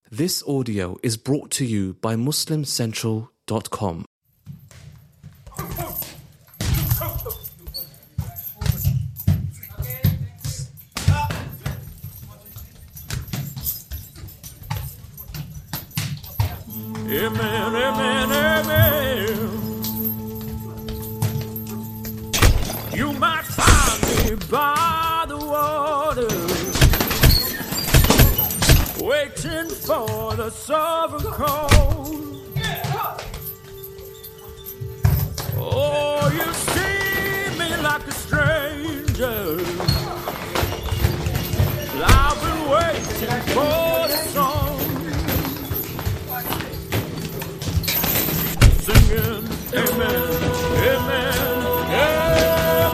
This audio is brought to you by MuslimCentral.com. Amen, amen, amen. You might find me by the water, waiting for the southern cold. Oh, you see me like a stranger. I've been waiting for the song, singing, amen, amen, amen.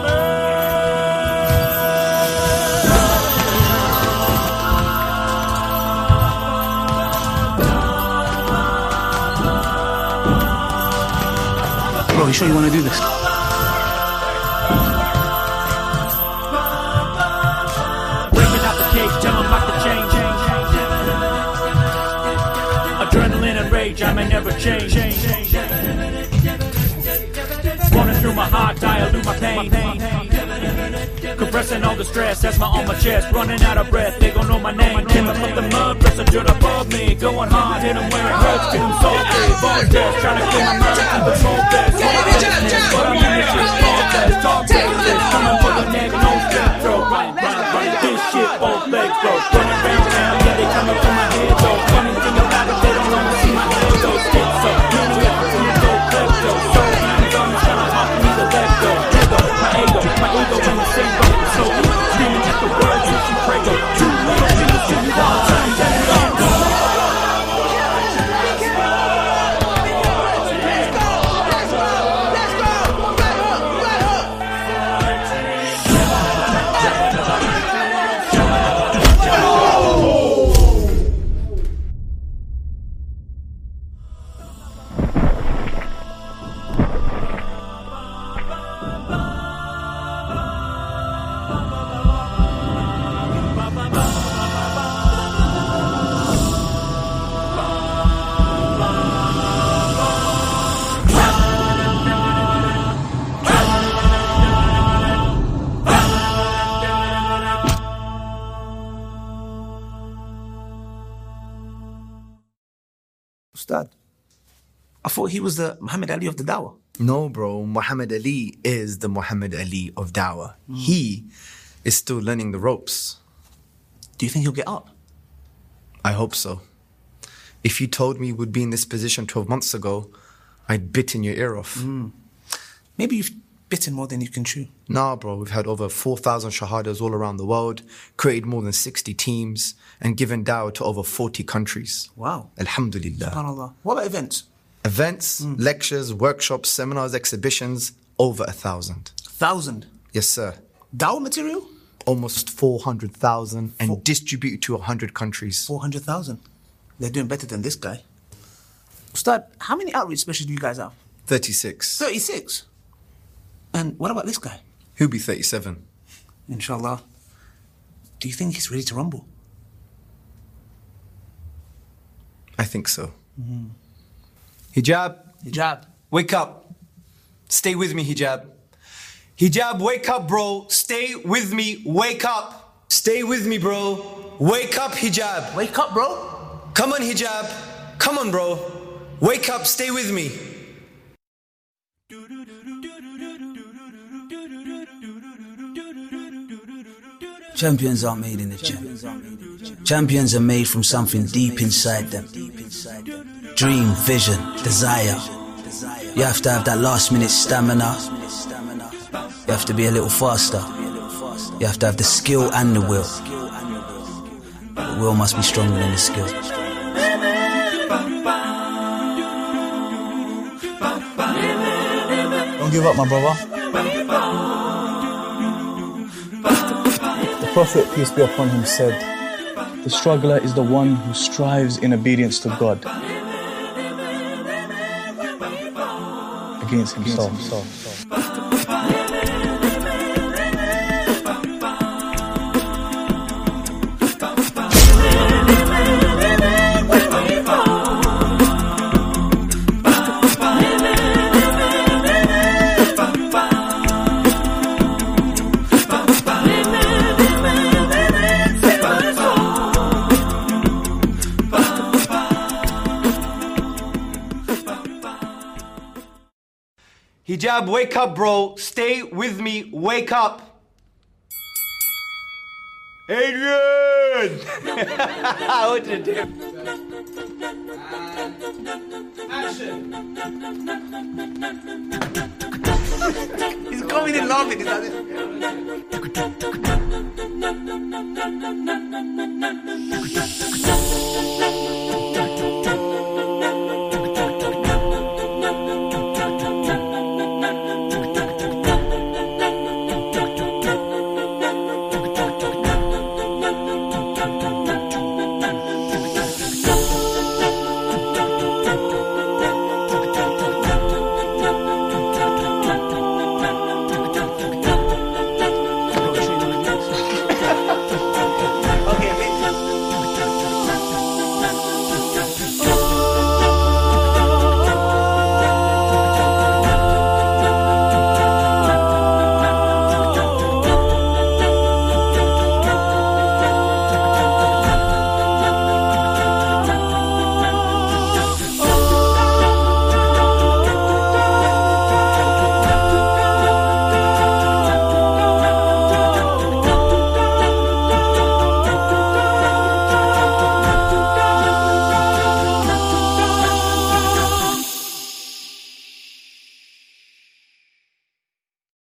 Bro, you sure you want to do this? Breaking out the cage, jumping like the chain. Adrenaline and rage, I may never change. Running through my heart, dilute my pain. Compressing all the stress, that's my on my chest. Running out of breath, they gon' know my name. Came up the mud, pressing dirt above me. Going hard, hit 'em where it hurts, get 'em salty. Voltage, trying to clear my mind, keep the control best. But I'm in this shit, all best. Talk baseless, coming for the neck, no step throw. Right, this shit, both legs broke. Running around town, yeah, they coming for my head though. Funny thing about it, they don't wanna see my head though. Stick so, many efforts in the dope klepto. So hands on me, trying to hop me the leg though. My ego in the same boat. So screaming at the world, you should pray go. Too little niggas, you want time, let it go. Ustad, I thought he was the Muhammad Ali of the Dawah. No, bro. Muhammad Ali is the Muhammad Ali of Dawah. He is still learning the ropes. Do you think he'll get up? I hope so. If you told me we'd be in this position 12 months ago, I'd bitten your ear off. Maybe you've bitten more than you can chew. Nah, bro. We've had over 4,000 shahadas all around the world, created more than 60 teams, and given dawah to over 40 countries. Wow. Alhamdulillah. SubhanAllah. What about events? Events, lectures, workshops, seminars, exhibitions, over 1,000. 1,000? Yes, sir. Dawah material? Almost 400,000 and distributed to 100 countries. 400,000. They're doing better than this guy. Ustad, how many outreach specialists do you guys have? 36. 36? And what about this guy? He'll be 37. Inshallah. Do you think he's ready to rumble? I think so. Hijab, Hijab. wake up. Stay with me, Hijab. Hijab, wake up, bro. Stay with me. Wake up. Stay with me, bro. Wake up, Hijab. Wake up, bro. Come on, Hijab. Come on, bro. Wake up. Stay with me. Champions aren't made in the gym. Champions are made from something deep inside them. Dream, vision, desire. You have to have that last minute stamina. You have to be a little faster. You have to have the skill and the will. The will must be stronger than the skill. Don't give up, my brother. The Prophet, peace be upon him, said, "The struggler is the one who strives in obedience to God against himself." Hijab, wake up, bro. Stay with me. Wake up. Adrian! What did you do? Action! He's coming in laughing. Is that it?